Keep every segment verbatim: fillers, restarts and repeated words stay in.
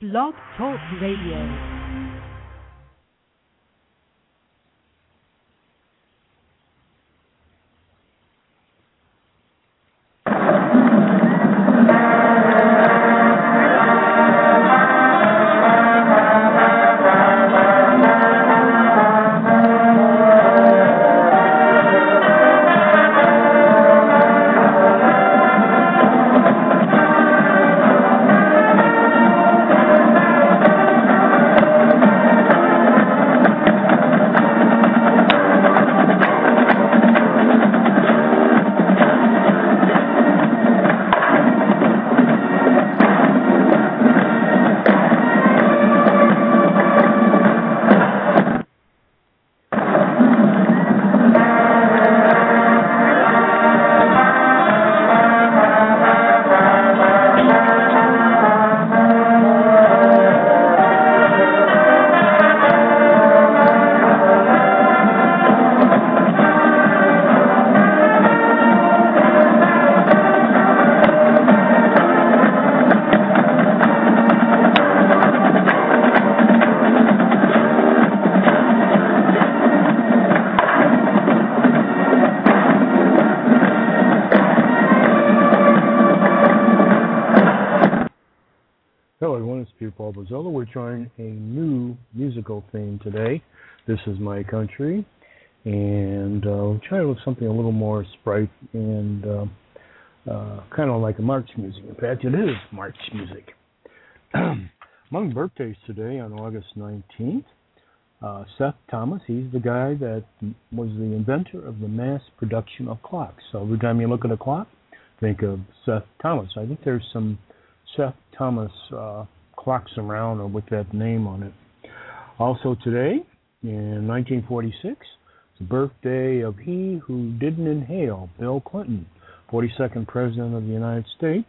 Blog Talk Radio. Although we're trying a new musical theme today. This is My Country, and uh, we'll try to look something a little more sprite and uh, uh, kind of like a March music. In fact, it is March music. Among birthdays today on August nineteenth, uh, Seth Thomas. He's the guy that was the inventor of the mass production of clocks. So every time you look at a clock, think of Seth Thomas. I think there's some Seth Thomas uh, clocks around or with that name on it. Also today, in nineteen forty-six, it's the birthday of he who didn't inhale, Bill Clinton, forty-second President of the United States,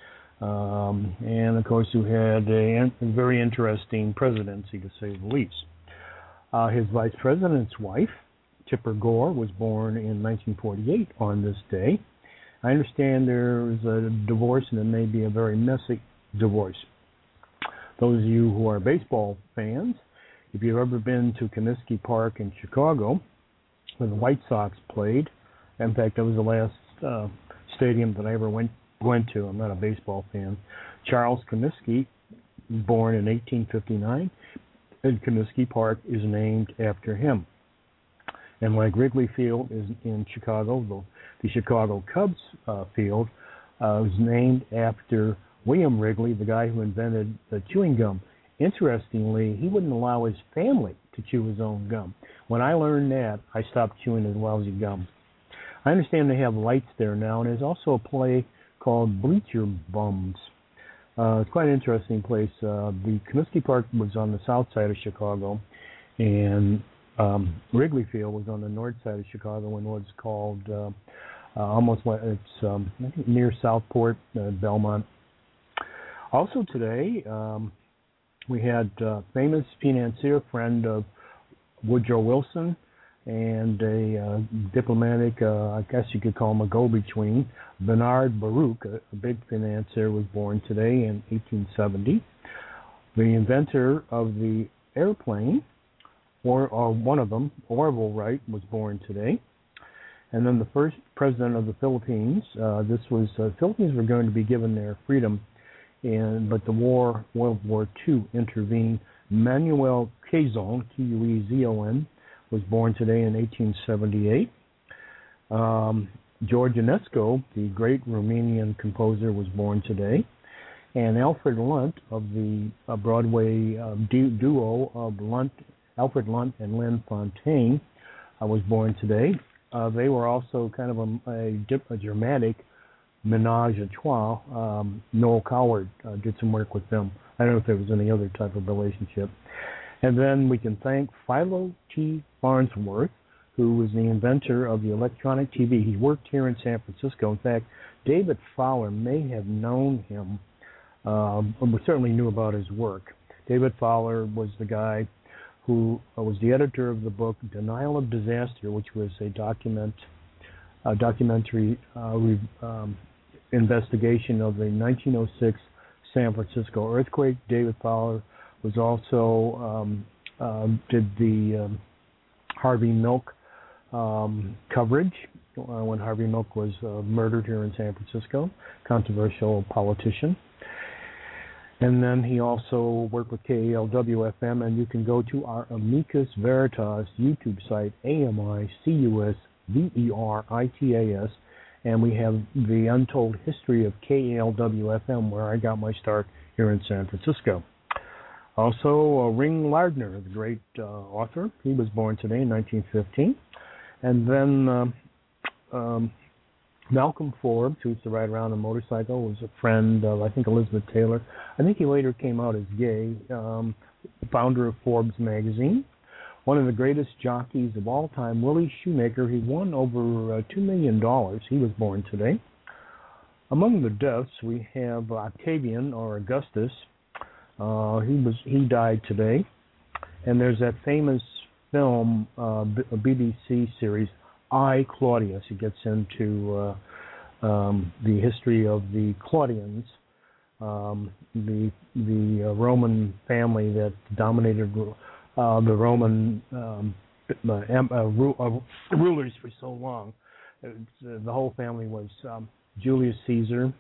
um, and of course who had a, a very interesting presidency, to say the least. Uh, his vice president's wife, Tipper Gore, was born in nineteen forty-eight on this day. I understand there is a divorce, and it may be a very messy divorce. Those of you who are baseball fans, if you've ever been to Comiskey Park in Chicago, where the White Sox played, in fact, that was the last uh, stadium that I ever went went to. I'm not a baseball fan. Charles Comiskey, born in eighteen fifty-nine, and Comiskey Park is named after him. And like Wrigley Field is in Chicago, the, the Chicago Cubs uh, field uh, was named after William Wrigley, the guy who invented the chewing gum. Interestingly, he wouldn't allow his family to chew his own gum. When I learned that, I stopped chewing his lousy gum. I understand they have lights there now, and there's also a play called Bleacher Bums. Uh, it's quite an interesting place. Uh, the Comiskey Park was on the south side of Chicago, and um, Wrigley Field was on the north side of Chicago, and what's called uh, uh, almost like it's um, I think near Southport, uh, Belmont. Also today, um, we had uh, famous financier, friend of Woodrow Wilson, and a uh, diplomatic, uh, I guess you could call him a go-between, Bernard Baruch, a, a big financier, was born today in eighteen seventy. The inventor of the airplane, or, or one of them, Orville Wright, was born today. And then the first president of the Philippines, uh, this was, uh, the Philippines were going to be given their freedom, And, but the war, World War Two, intervened. Manuel Quezon, Q U E Z O N, was born today in eighteen seventy-eight. Um, George Enescu, the great Romanian composer, was born today. And Alfred Lunt of the uh, Broadway uh, du- duo of Lunt, Alfred Lunt and Lynn Fontaine, uh, was born today. Uh, they were also kind of a, a, a dramatic menage a trois. um, Noel Coward uh, did some work with them. I don't know if there was any other type of relationship. And then we can thank Philo T. Farnsworth, who was the inventor of the electronic T V. He worked here in San Francisco. In fact, David Fowler may have known him, um, or certainly knew about his work. David Fowler was the guy who uh, was the editor of the book Denial of Disaster, which was a document, a documentary uh, re, um, investigation of the nineteen oh six San Francisco earthquake. David Fowler was also um, uh, did the um, Harvey Milk um, coverage uh, when Harvey Milk was uh, murdered here in San Francisco, controversial politician. And then he also worked with K A L W F M, and you can go to our Amicus Veritas YouTube site, A M I C U S V E R I T A S, and we have the untold history of K A L W F M, where I got my start here in San Francisco. Also, uh, Ring Lardner, the great uh, author, he was born today in nineteen fifteen. And then um, um, Malcolm Forbes, who used to ride around on a motorcycle, was a friend of, I think, Elizabeth Taylor. I think he later came out as gay, um, founder of Forbes magazine. One of the greatest jockeys of all time, Willie Shoemaker. He won over uh, two million dollars. He was born today. Among the deaths, we have Octavian, or Augustus. Uh, he was he died today. And there's that famous film, uh, B B C series, I, Claudius. It gets into uh, um, the history of the Claudians, um, the the uh, Roman family that dominated uh, the Roman um, uh, uh, ru- uh, rulers for so long. It's, uh, the whole family was um, Julius Caesar,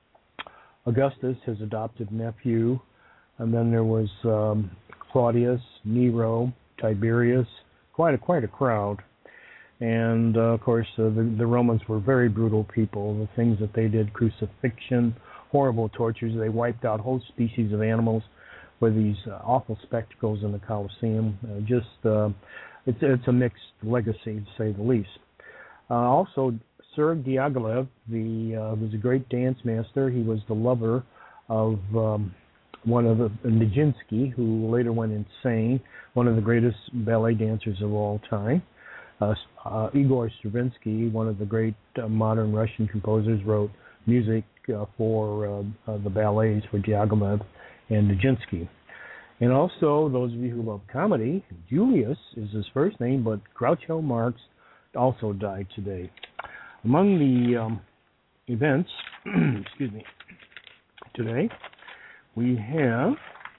Augustus, his adopted nephew, and then there was um, Claudius, Nero, Tiberius, quite a quite a crowd. And, uh, of course, uh, the, the Romans were very brutal people. The things that they did, crucifixion, horrible tortures. They wiped out whole species of animals with these uh, awful spectacles in the Colosseum. Uh, just, uh, it's, it's a mixed legacy, to say the least. Uh, also, Serge Diaghilev, the, uh, was a great dance master. He was the lover of um, one of the, Nijinsky, who later went insane, one of the greatest ballet dancers of all time. Uh, uh, Igor Stravinsky, one of the great uh, modern Russian composers, wrote music uh, for uh, uh, the ballets for Diaghilev and Nijinsky. And also, those of you who love comedy, Julius is his first name, but Groucho Marx also died today. Among the um, events, excuse me, today, we have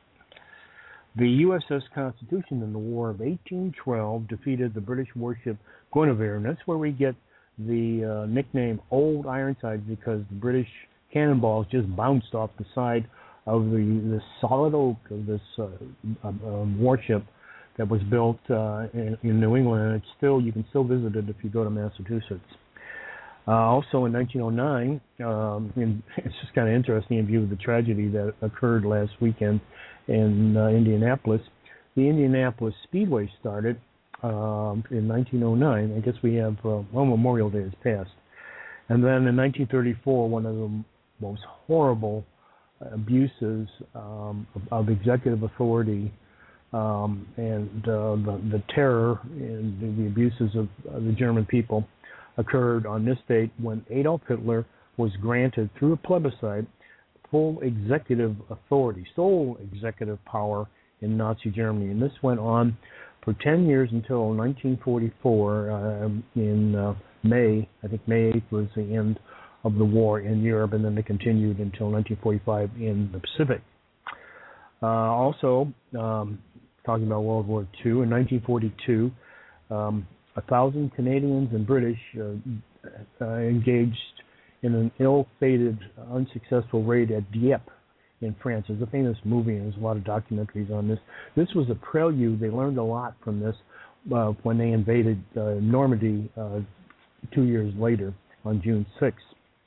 the U S S Constitution in the War of eighteen twelve defeated the British warship Guinevere, and that's where we get the uh, nickname Old Ironsides, because the British cannonballs just bounced off the side of the, the solid oak of this uh, um, warship that was built uh, in, in New England, and it's still, you can still visit it if you go to Massachusetts. Uh, also in nineteen oh nine, um, and it's just kind of interesting in view of the tragedy that occurred last weekend in uh, Indianapolis. The Indianapolis Speedway started um, in nineteen oh nine. I guess we have, uh, well, Memorial Day has passed. And then in nineteen thirty-four, one of the most horrible abuses um, of, of executive authority um, and uh, the, the terror and the, the abuses of uh, the German people occurred on this date when Adolf Hitler was granted, through a plebiscite, full executive authority, sole executive power in Nazi Germany. And this went on for ten years until nineteen forty-four. Uh, in uh, May, I think May eighth was the end of the war in Europe, and then they continued until nineteen forty-five in the Pacific. Uh, also, um, talking about World War Two, in nineteen forty-two, um, a thousand Canadians and British uh, uh, engaged in an ill-fated, unsuccessful raid at Dieppe in France. There's a famous movie, and there's a lot of documentaries on this. This was a prelude. They learned a lot from this uh, when they invaded uh, Normandy uh, two years later on June sixth.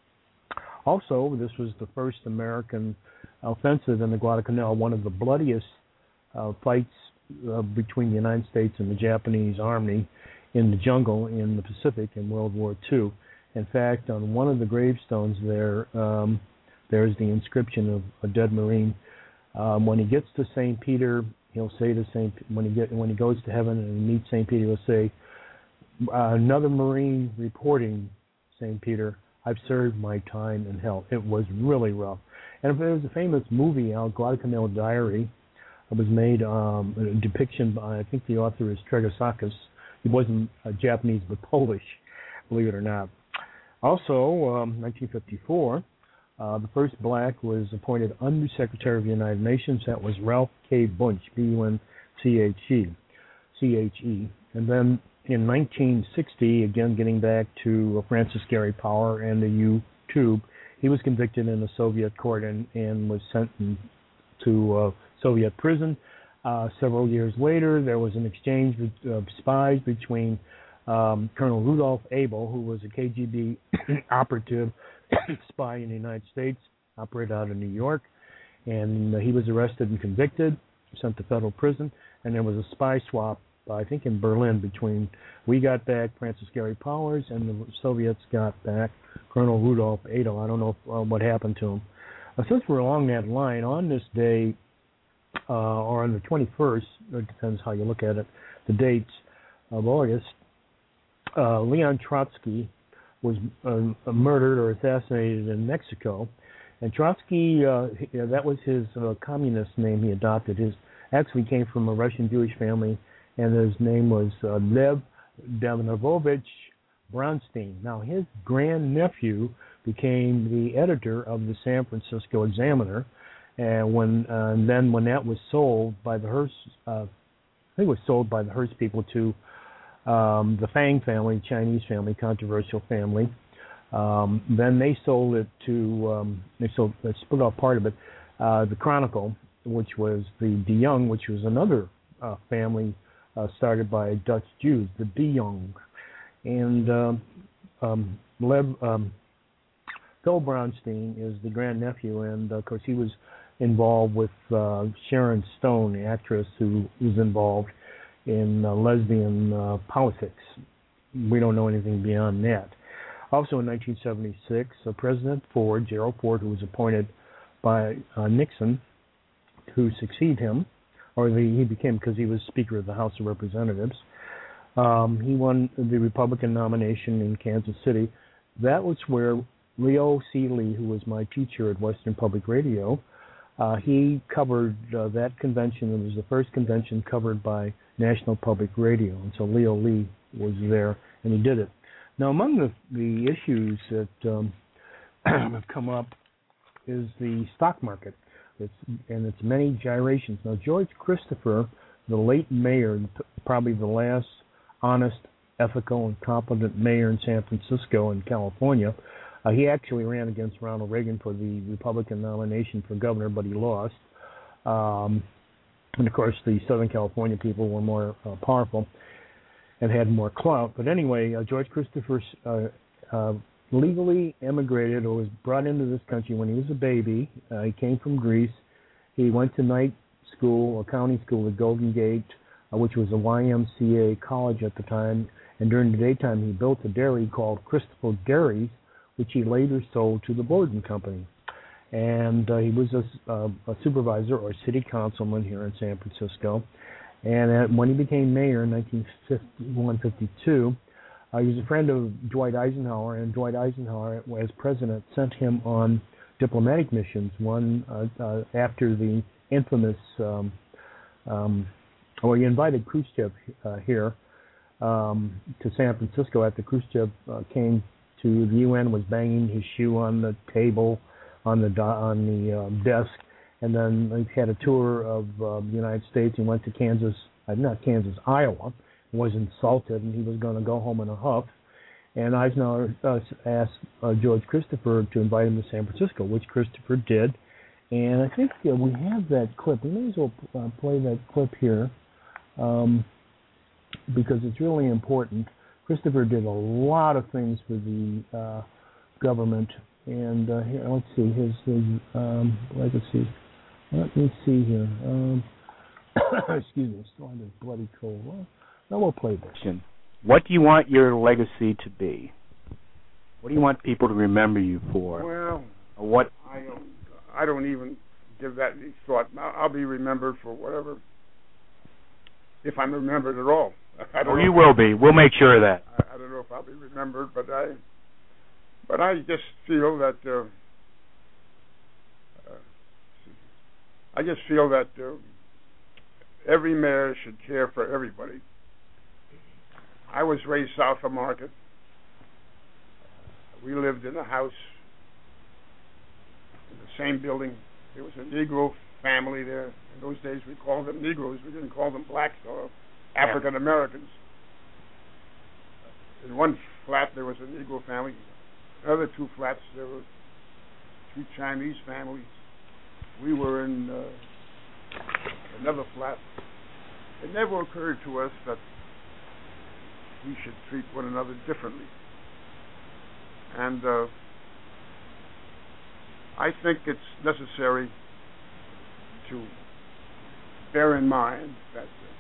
Also, this was the first American offensive in the Guadalcanal, one of the bloodiest uh, fights uh, between the United States and the Japanese army in the jungle in the Pacific in World War Two. In fact, on one of the gravestones there, um, there's the inscription of a dead Marine. Um, when he gets to Saint Peter, he'll say to Saint when he get when he goes to heaven and he meets Saint Peter, he'll say, uh, "Another Marine reporting, Saint Peter. I've served my time in hell." It was really rough. And there was a famous movie, uh, Guadalcanal Diary. It was made um, a depiction by, I think the author is Tregasakis. He wasn't uh, Japanese but Polish, believe it or not. Also, um, nineteen fifty-four, Uh, the first black was appointed Undersecretary of the United Nations. That was Ralph K. Bunche, B U N C H E, C H E. And then in nineteen sixty, again getting back to Francis Gary Power and the U-tube, he was convicted in a Soviet court and, and was sent to uh, Soviet prison. Uh, several years later, there was an exchange of spies between um, Colonel Rudolph Abel, who was a K G B operative spy in the United States, operated out of New York, and uh, he was arrested and convicted, sent to federal prison, and there was a spy swap, uh, I think in Berlin, between we got back Francis Gary Powers and the Soviets got back Colonel Rudolph Abel. I don't know if, uh, what happened to him. Uh, since we're along that line, on this day, uh, or on the twenty-first, it depends how you look at it, the dates of August, uh, Leon Trotsky was uh, murdered or assassinated in Mexico. And Trotsky, uh, that was his uh, communist name he adopted. His actually came from a Russian Jewish family, and his name was uh, Lev Davidovich Bronstein. Now, his grandnephew became the editor of the San Francisco Examiner, and when uh, and then when that was sold by the Hearst, uh, I think it was sold by the Hearst people to um, the Fang family, Chinese family, controversial family. Um, then they sold it to um, they sold they split off part of it, uh, the Chronicle, which was the De Young, which was another uh, family uh, started by Dutch Jews, the De Young, and um, um, Lev. Um, Phil Bronstein is the grandnephew, and uh, of course he was involved with uh, Sharon Stone, the actress who was involved in uh, lesbian uh, politics. We don't know anything beyond that. Also in nineteen seventy-six, uh, President Ford, Gerald Ford, who was appointed by uh, Nixon to succeed him, or the, he became because he was Speaker of the House of Representatives, um, he won the Republican nomination in Kansas City. That was where Leo C. Lee, who was my teacher at Western Public Radio, uh, he covered uh, that convention. It was the first convention covered by National Public Radio, and so Leo Lee was there, and he did it. Now, among the, the issues that um, have come up is the stock market, it's, and its many gyrations. Now, George Christopher, the late mayor, probably the last honest, ethical, and competent mayor in San Francisco and California, Uh, he actually ran against Ronald Reagan for the Republican nomination for governor, but he lost. Um, and, of course, the Southern California people were more uh, powerful and had more clout. But anyway, uh, George Christopher uh, uh, legally immigrated or was brought into this country when he was a baby. Uh, he came from Greece. He went to night school, a county school at Golden Gate, uh, which was a Y M C A college at the time. And during the daytime, he built a dairy called Christopher Dairies, which he later sold to the Borden Company. And uh, he was a, uh, a supervisor or city councilman here in San Francisco. And uh, when he became mayor in nineteen fifty-one fifty-two, uh, he was a friend of Dwight Eisenhower, and Dwight Eisenhower, as president, sent him on diplomatic missions, one uh, uh, after the infamous, um, um, well, he invited Khrushchev uh, here um, to San Francisco after Khrushchev uh, came to the U N, was banging his shoe on the table, on the do- on the uh, desk, and then he had a tour of uh, the United States. He went to Kansas, uh, not Kansas, Iowa, was insulted, and he was going to go home in a huff. And Eisenhower uh, asked uh, George Christopher to invite him to San Francisco, which Christopher did. And I think uh, we have that clip. We may as well uh, play that clip here um, because it's really important. Christopher did a lot of things for the uh, government, and uh, here, let's see his, his um, legacy. Let me see here. Um, excuse me, still on this bloody cold. Well, now we'll play this. What do you want your legacy to be? What do you want people to remember you for? Well, or what? I don't. I don't even give that any thought. I'll be remembered for whatever, if I'm remembered at all. I don't oh, know you will be. We'll make sure of that. I, I don't know if I'll be remembered, but I, but I just feel that, uh, uh, I just feel that uh, every mayor should care for everybody. I was raised south of Market. We lived in a house same building. There was a Negro family there. In those days, we called them Negroes. We didn't call them blacks or African Americans. In one flat, there was a Negro family. The other two flats, there were two Chinese families. We were in uh, another flat. It never occurred to us that we should treat one another differently. And uh, I think it's necessary to bear in mind that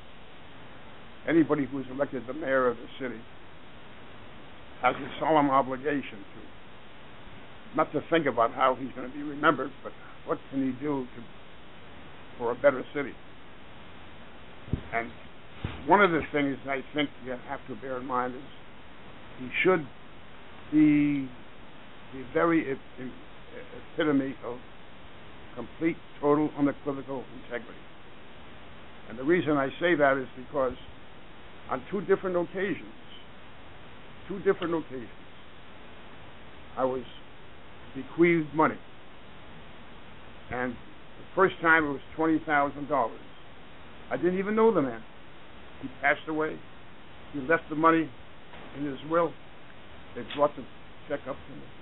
uh, anybody who is elected the mayor of the city has a solemn obligation to, not to think about how he's going to be remembered, but what can he do to, for a better city. And one of the things I think you have to bear in mind is he should be the very e- e- epitome of complete, total, unequivocal integrity. And the reason I say that is because on two different occasions, two different occasions, I was bequeathed money. And the first time it was twenty thousand dollars. I didn't even know the man. He passed away. He left the money in his will. They brought the check up to me.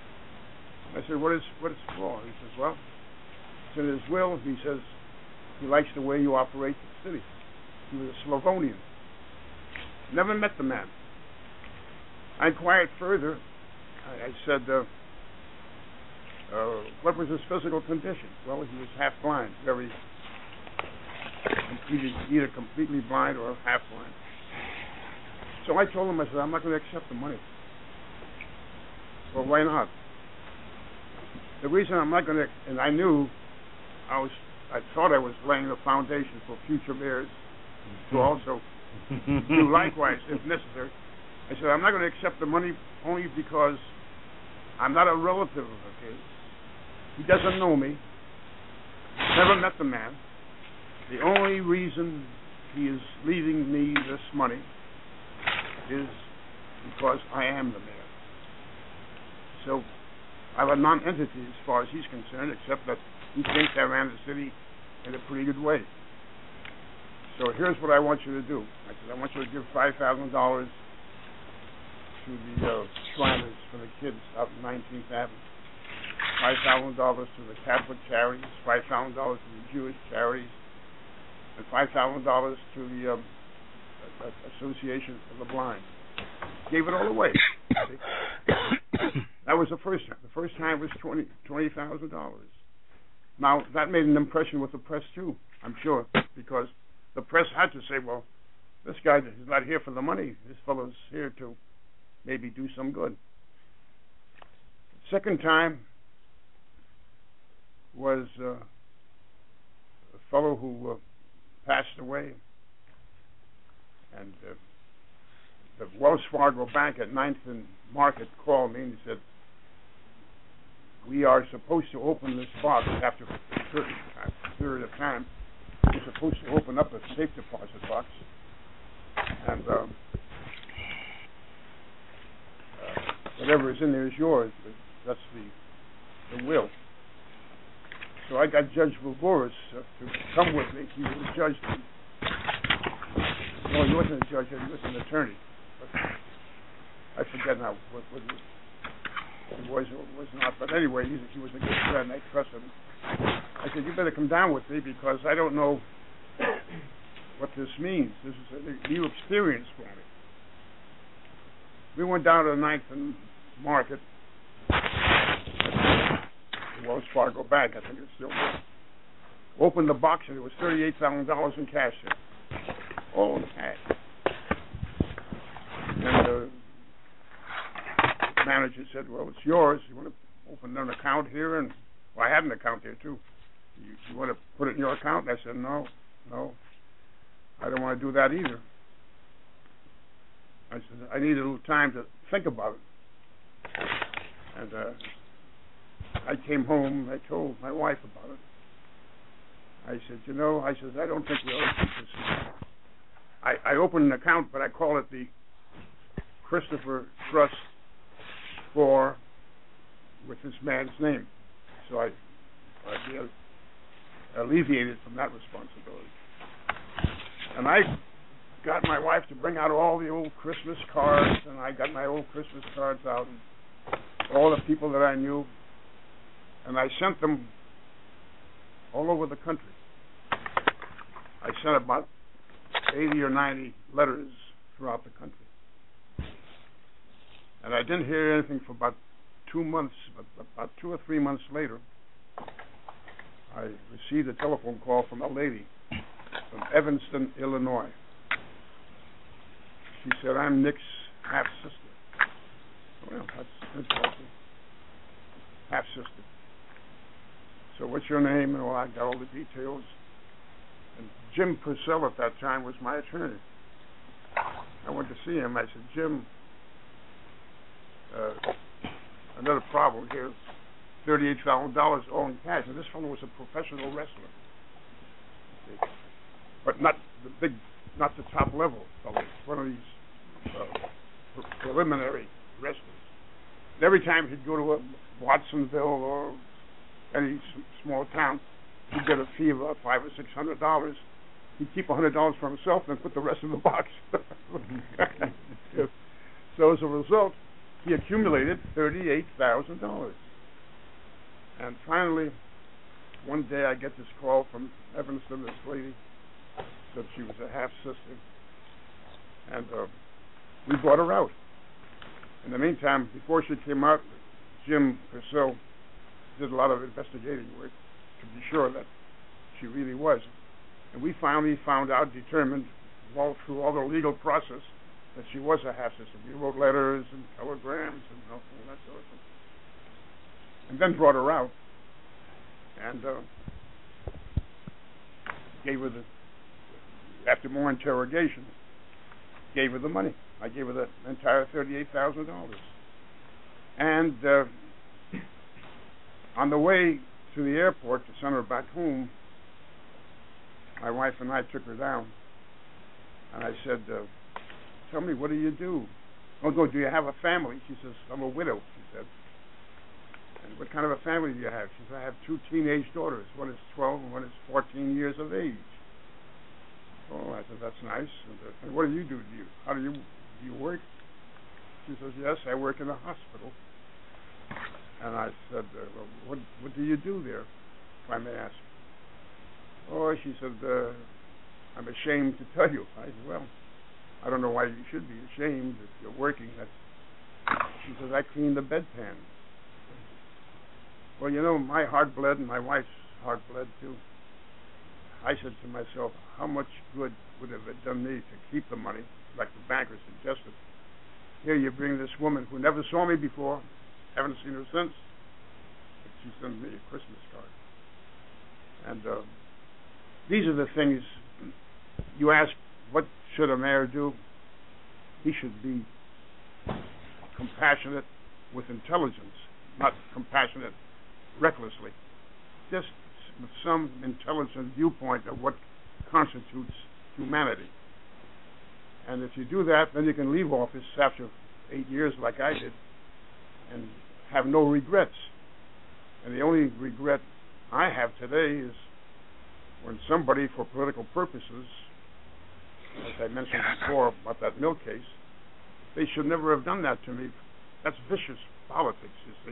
I said, what is what is it for? He says, well, it's in his will. He says, he likes the way you operate the city. He was a Slavonian. Never met the man. I inquired further. I, I said, uh, uh, what was his physical condition? Well, he was half blind, very completely, either completely blind or half blind. So I told him, I said, I'm not going to accept the money. Well, why not? The reason I'm not going to, and I knew, I was, I thought I was laying the foundation for future mayors to also do likewise if necessary. I said, I'm not going to accept the money only because I'm not a relative of his. He doesn't know me. Never met the man. The only reason he is leaving me this money is because I am the mayor. So I'm a non-entity as far as he's concerned, except that he thinks I ran the city in a pretty good way. So here's what I want you to do. I said, I want you to give five thousand dollars to the uh, Shriners for the kids out in nineteenth Avenue. five thousand dollars to the Catholic charities, five thousand dollars to the Jewish charities, and five thousand dollars to the um, Association for the Blind. Gave it all away. That was the first time. The first time was twenty twenty thousand dollars. Now that made an impression with the press too, I'm sure, because the press had to say, "Well, this guy is not here for the money. This fellow's here to maybe do some good." Second time was uh, a fellow who uh, passed away, and uh, the Wells Fargo Bank at ninth and Market called me and he said, we are supposed to open this box after a certain period of time. We're supposed to open up a safe deposit box, and uh, uh, whatever is in there is yours. But that's the the will. So I got Judge Vilboris uh, to come with me. He was a judge. No, he wasn't a judge. He was an attorney. But I forget now what, what he was or was not. But anyway, he, he was a good friend. I trusted him. I said, you better come down with me because I don't know what this means. This is a new experience for me. We went down to the ninth and Market, Wells Fargo Bank, I think it's still there. Opened the box and there was thirty-eight thousand dollars in cash there. All in cash. And the manager said, well, it's yours. You want to open an account here? And well, I had an account there too. You, you want to put it in your account? And I said, no, no. I don't want to do that either. I said, I need a little time to think about it. And uh, I came home, I told my wife about it. I said, you know, I said, I don't think we ought to keep this. I, I opened an account, but I call it the Christopher Trust for, with this man's name. So I I'd be alleviated from that responsibility. And I got my wife to bring out all the old Christmas cards, and I got my old Christmas cards out, and all the people that I knew, and I sent them all over the country. I sent about eighty or ninety letters throughout the country. And I didn't hear anything for about two months, but about two or three months later, I received a telephone call from a lady from Evanston, Illinois. She said, "I'm Nick's half-sister." Well, that's interesting. Half-sister. So what's your name? And well, I got all the details. And Jim Purcell at that time was my attorney. I went to see him. I said, "Jim, uh, another problem here. thirty-eight thousand dollars all in cash." And this fellow was a professional wrestler. But not the big, not the top level fellow. One of these uh, pre- preliminary wrestlers. And every time he'd go to a Watsonville or any s- small town, he'd get a fee of about five or six hundred dollars. He'd keep a hundred dollars for himself and put the rest in the box. So as a result, he accumulated thirty-eight thousand dollars. And finally, one day I get this call from Evanston, this lady said she was a half-sister, and uh, we brought her out. In the meantime, before she came out, Jim Purcell did a lot of investigating work to be sure that she really was. And we finally found out, determined, all through all the legal process, that she was a half-sister. We wrote letters and telegrams and all that sort of thing. And then brought her out and uh, gave her the, after more interrogation, gave her the money. I gave her the entire thirty-eight thousand dollars. And uh, on the way to the airport to send her back home, my wife and I took her down, and I said, uh, "Tell me, what do you do?" "Oh, no, do you have a family?" She says, "I'm a widow," she said. "And what kind of a family do you have?" She said, "I have two teenage daughters. One is twelve and one is fourteen years of age." "Oh," I said, "that's nice. And, uh, and what do you do? Do you, how do you, do you work?" She says, "Yes, I work in a hospital." And I said, uh, "Well, what, what do you do there, if I may ask?" "Oh," she said, uh, "I'm ashamed to tell you." I said, "Well, I don't know why you should be ashamed if you're working." That's, she says, "I clean the bedpan." Well, you know, my heart bled and my wife's heart bled too. I said to myself, how much good would have it done me to keep the money, like the banker suggested? Here you bring this woman who never saw me before, haven't seen her since, but she sent me a Christmas card. And uh, these are the things you ask, what should a mayor do? He should be compassionate with intelligence, not compassionate recklessly. Just with some intelligent viewpoint of what constitutes humanity. And if you do that, then you can leave office after eight years like I did and have no regrets. And the only regret I have today is when somebody, for political purposes, as I mentioned before about that mill case, they should never have done that to me. That's vicious politics, you see.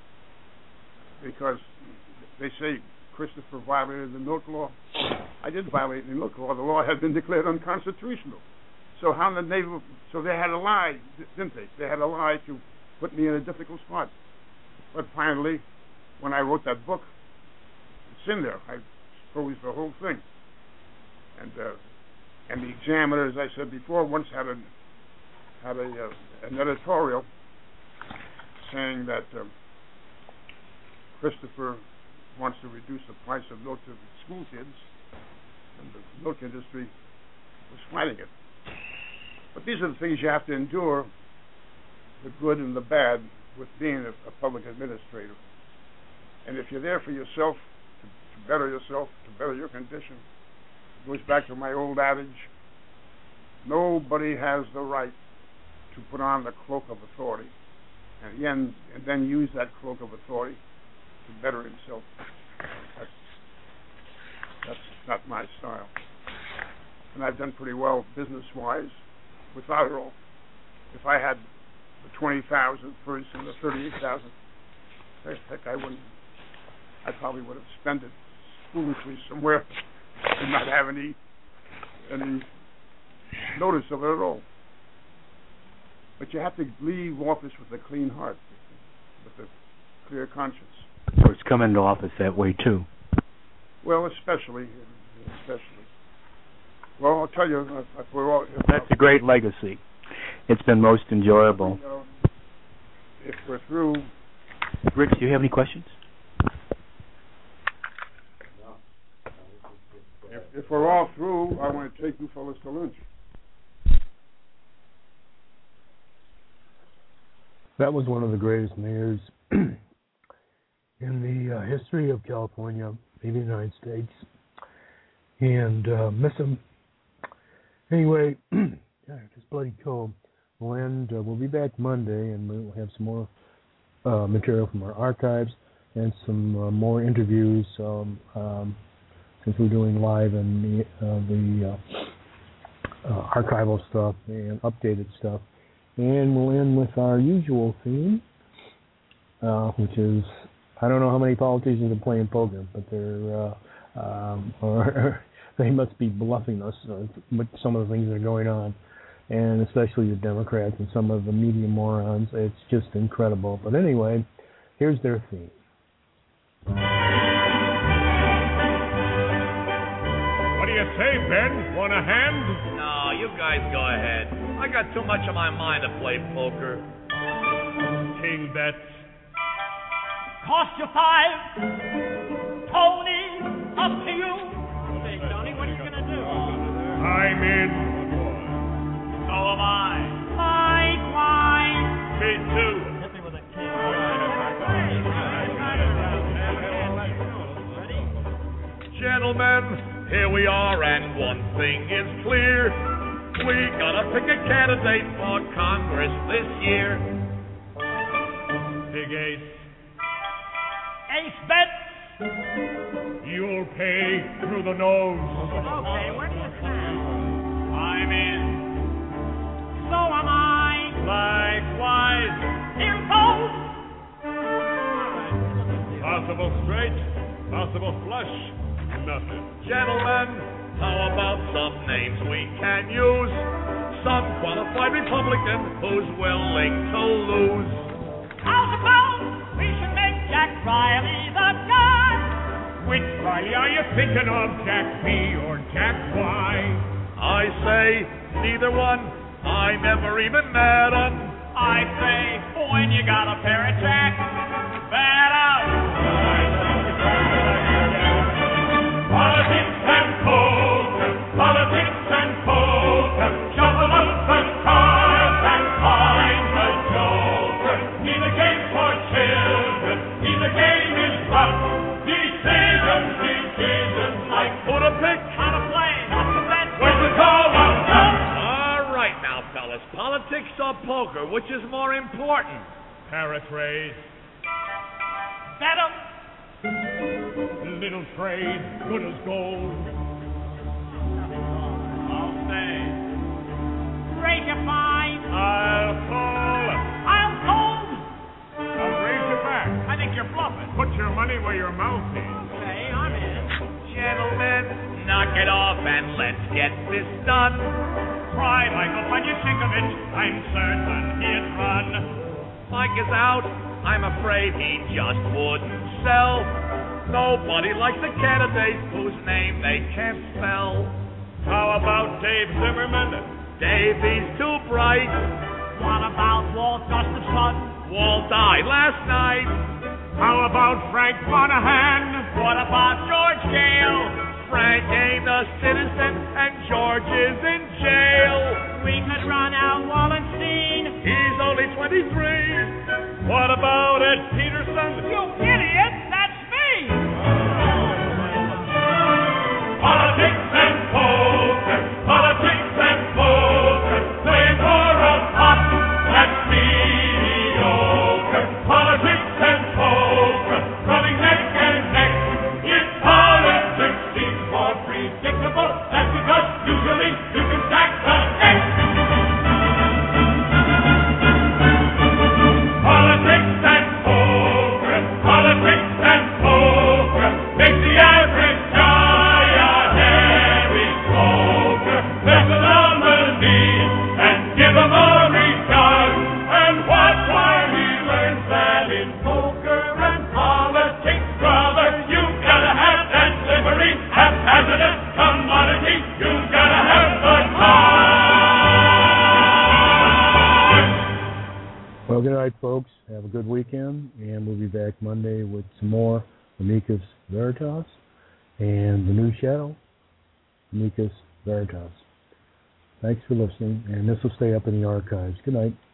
Because they say Christopher violated the milk law. I did violate the milk law. The law had been declared unconstitutional. So how did they? So they had to lie, didn't they? They had to lie to put me in a difficult spot. But finally, when I wrote that book, it's in there. I exposed the whole thing. And uh, and the Examiner, as I said before, once had a had a uh, an editorial saying that um, Christopher wants to reduce the price of milk to school kids, and the milk industry was fighting it. But these are the things you have to endure, the good and the bad, with being a, a public administrator. And if you're there for yourself, to, to better yourself, to better your condition, it goes back to my old adage, nobody has the right to put on the cloak of authority and, again, and then use that cloak of authority to better himself. That's, that's not my style. And I've done pretty well business-wise without it all. If I had the twenty thousand first and the thirty-eight thousand, heck, I wouldn't. I probably would have spent it foolishly somewhere and not have any any notice of it at all. But you have to leave office with a clean heart, with a clear conscience. So it's come into office that way too. Well, especially, especially. Well, I'll tell you, uh, if we're all. If That's a great legacy. It's been most enjoyable. You know, if we're through. Rick, do you have any questions? If, if we're all through, I want to take you fellas to lunch. That was one of the greatest mayors in the uh, history of California, maybe the United States, and uh, miss him. Anyway, yeah, just bloody cool. We'll end. Uh, we'll be back Monday, and we'll have some more uh, material from our archives and some uh, more interviews. Um, um, since we're doing live and the, uh, the uh, uh, archival stuff and updated stuff. And we'll end with our usual theme, uh, which is, I don't know how many politicians are playing poker, but they're, uh, um, or they must be bluffing us uh, with some of the things that are going on, and especially the Democrats and some of the media morons. It's just incredible. But anyway, here's their theme. What do you say, Ben? Want a hand? No, you guys go ahead. I got too much on my mind to play poker. King bets. Cost you five. Tony, up to you. Hey, Tony, what are you going to do? I'm in. So am I. Likewise. Me too. Hit me with a king. Ready? Gentlemen, here we are, and one thing is clear. We gotta pick a candidate for Congress this year. Big ace. Ace bet. You'll pay through the nose. Okay, where do you stand? I'm in. So am I. Likewise. Here goes. Possible straight. Possible flush. Nothing. Gentlemen, how about some names we can use? Some qualified Republican who's willing to lose. How's about we should make Jack Riley the guy? Which Riley are you thinking of, Jack B or Jack Y? I say neither one. I never even met 'em. I say when you got a pair of jacks, bet out. Politics and poker, politics and poker, shuffle up the cards and find the joker. He's a game for children, he's a game is rough. Decisions, decisions like Who to pick? How to play, how to bet, when to call up. All right now, fellas. Politics or poker, which is more important? Paraphrase, bet 'em. little trade, good as gold. I'll say. Raise your fine. I'll call. I'll hold. I'll raise you back. I think you're bluffing. Put your money where your mouth is. Okay, I'm in. Gentlemen, knock it off and let's get this done. Try Michael Panyachikovich. I'm certain he'd run. Mike is out. I'm afraid he just wouldn't sell. Nobody likes a candidate whose name they can't spell. How about Dave Zimmerman? Davy's too bright. What about Walt Gustafson? Walt died last night. How about Frank Monahan? What about George Gale? Frank ain't a citizen and George is in jail. We could run out Wallenstein. He's only twenty-three. What about Ed Peterson? You idiot! That's me! Politics and poker, politics and poker, playing for a pot that's mediocre. Politics and poker, running neck and neck, That's because usually you can stack the deck. Politics and poker, politics and poker, make the average guy a hairy smoker. Let the nominees and give them a regard, and watch while he learns that in poker and politics, brother, you gotta have that slippery, haphazardous commodity. You gotta have the card. Well, good night, folks. Have a good weekend, and we'll be back Monday with some more Amicus Veritas and the new shadow, Amicus Veritas. Thanks for listening, and this will stay up in the archives. Good night.